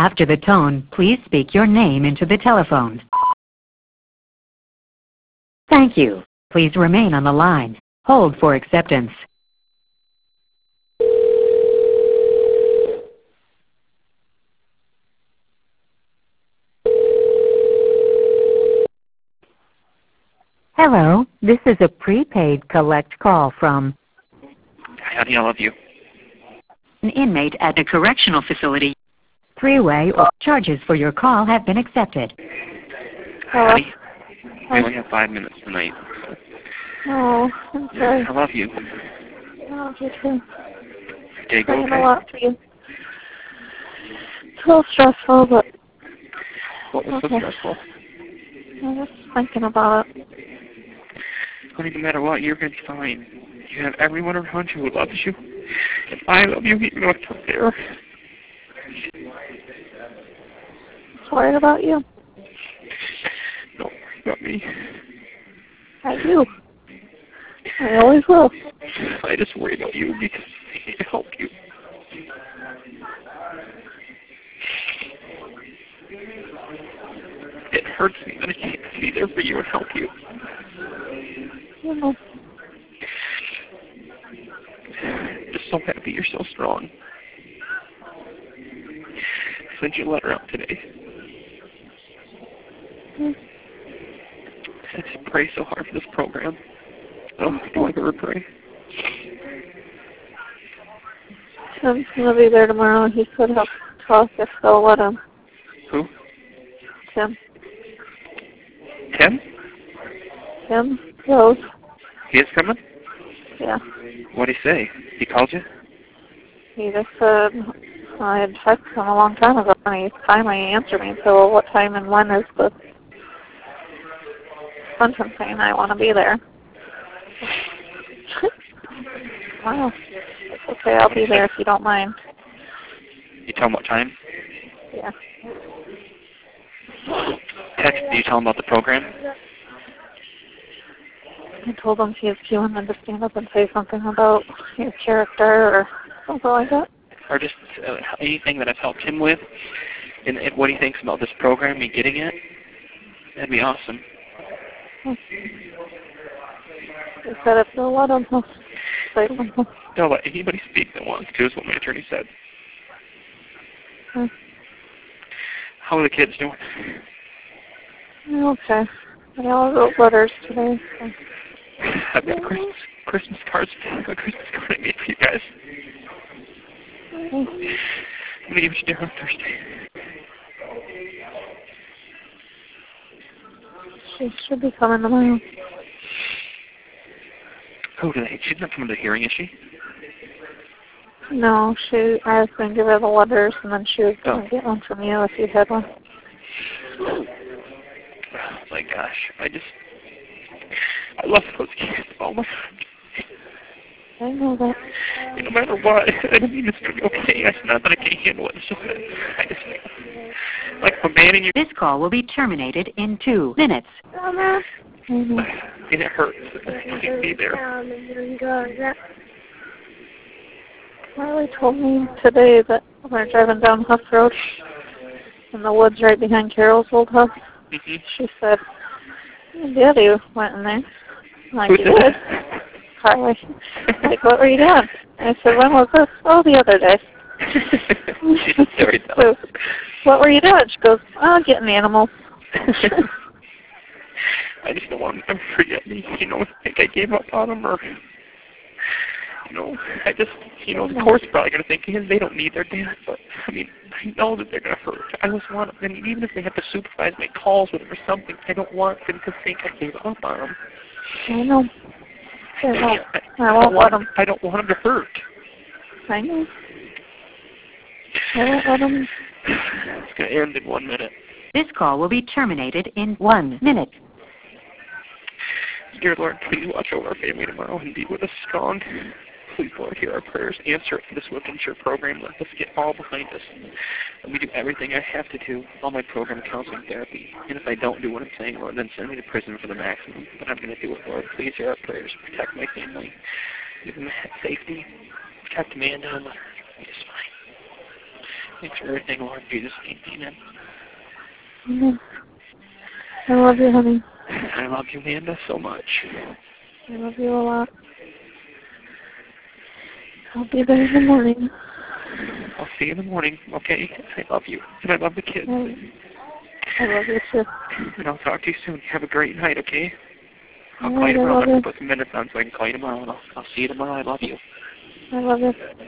After the tone, please speak your name into the telephone. Thank you. Please remain on the line. Hold for acceptance. Hello, this is a prepaid collect call from Honey, I love you. an inmate at a correctional facility. Three-way or charges for your call have been accepted. Honey, we only have 5 minutes tonight. Oh, I'm sorry. I love you. I love you too. Day go Praying okay? a lot for you. It's a little stressful, but What was so okay. stressful? I'm just thinking about it. Honey, no matter what, you're going to be fine. You have everyone around you who loves you. And I love you even though I'm not there. Just worried about you. Don't worry about me. I do. I always will. I just worry about you because I need to help you. It hurts me that I can't be there for you and help you. You know, I'm just so happy you're so strong. I sent you a letter out today. I just pray so hard for this program. Oh, do I ever pray? Tim's gonna be there tomorrow. He could have talk if they'll let him. Who? Tim. Tim? Tim Rose. He is coming? Yeah. What'd he say? He called you? He just said I had texted him a long time ago, and he finally answered me. So what time and when is the sentencing? I want to be there. Wow. It's okay, I'll be there if you don't mind. You tell him what time? Yeah. Text, do you tell him about the program? I told him he was queuing him to stand up and say something about your character or something like that. Or just anything that I've helped him with, and what he thinks about this program, me getting it? That'd be awesome. He said if they'll let him, he'll say something. Don't let anybody speak that wants to, is what my attorney said. Hmm. How are the kids doing? Okay. They all wrote letters today. So. I've got Christmas cards, a Christmas card I made for you guys. I'm going to give it to you on Thursday. She should be coming tomorrow. Oh, she's not coming to the hearing, is she? No, I was going to give her the letters, and then she was going to get one from you if you had one. Oh my gosh, I love those kids. Oh my. I know that. No matter what, I mean it's going to be okay. It's not that I can't handle it. It's just that I just, like, abandoning you. This call will be terminated in 2 minutes. Mama. And it hurts. I can't be there. Marley told me today that when we were driving down Huff Road in the woods right behind Carol's old house, she said, Daddy went in there. I'm like, you did? Carly. Like, what were you doing? I said, when was this? Oh, the other day. She's very dumb. So, what were you doing? She goes, oh, getting animals. I just don't want them to forget me, think I gave up on them, or, I just, the court's probably going to think, they don't need their dad, but, I mean, I know that they're going to hurt. I just want them, and even if they have to supervise my calls with them or something, I don't want them to think I gave up on them. I know. I don't want them to hurt. I know. I won't let them. It's going to end in 1 minute. This call will be terminated in 1 minute. Dear Lord, please watch over our family tomorrow and be with us strong. Please, Lord, hear our prayers. Answer it for this Wickenshire program. Let us get all behind us. Let me do everything I have to do, all my program counseling therapy. And if I don't do what I'm saying, Lord, then send me to prison for the maximum. But I'm going to do it, Lord. Please hear our prayers. Protect my family. Give them safety. Protect Amanda and let her be just fine. Thanks for everything, Lord Jesus. Amen. Amen. I love you, honey. I love you, Amanda, so much. I love you a lot. I'll be there in the morning. I'll see you in the morning, okay? I love you. And I love the kids. I love you too. And I'll talk to you soon. Have a great night, okay? I'll All call you right, tomorrow. I I'm love going to put some minutes on so I can call you tomorrow. And I'll see you tomorrow. I love you. you. I love you.